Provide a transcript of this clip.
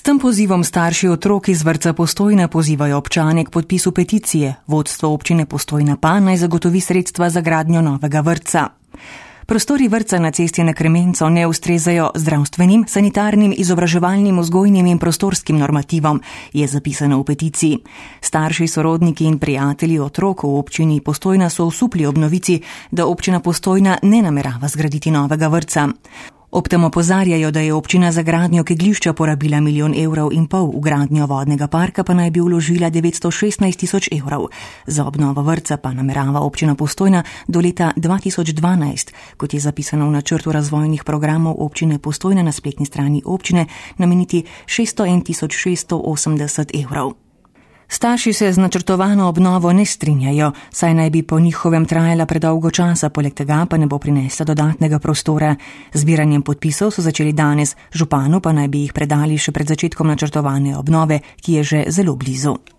tem pozivom starši otrok iz vrtca Postojna pozivajo občane k podpisu peticije. Vodstvo občine Postojna pa naj zagotovi sredstva za gradnjo novega vrtca. Prostori vrtca na cesti na Kremenco ne ustrezajo zdravstvenim, sanitarnim, izobraževalnim, vzgojnim in prostorskim normativom, je zapisano v peticiji. Starši, sorodniki in prijatelji otrok v občini Postojna so osupli ob novici, da občina Postojna ne namerava zgraditi novega vrtca. Ob tem opozarjajo, da je občina za gradnjo kegljišča porabila 1,5 milijona, v gradnjo vodnega parka pa naj bi vložila 916 tisoč evrov. Za obnovo vrtca pa namerava občina Postojna do leta 2012, kot je zapisano v načrtu razvojnih programov občine Postojna na spletni strani občine, nameniti 601 680 evrov. Starši se z načrtovano obnovo ne strinjajo, saj naj bi po njihovem trajala predolgo časa, poleg tega pa ne bo prinesla dodatnega prostora. Zbiranjem podpisov so začeli danes, županu pa naj bi jih predali še pred začetkom načrtovane obnove, ki je že zelo blizu.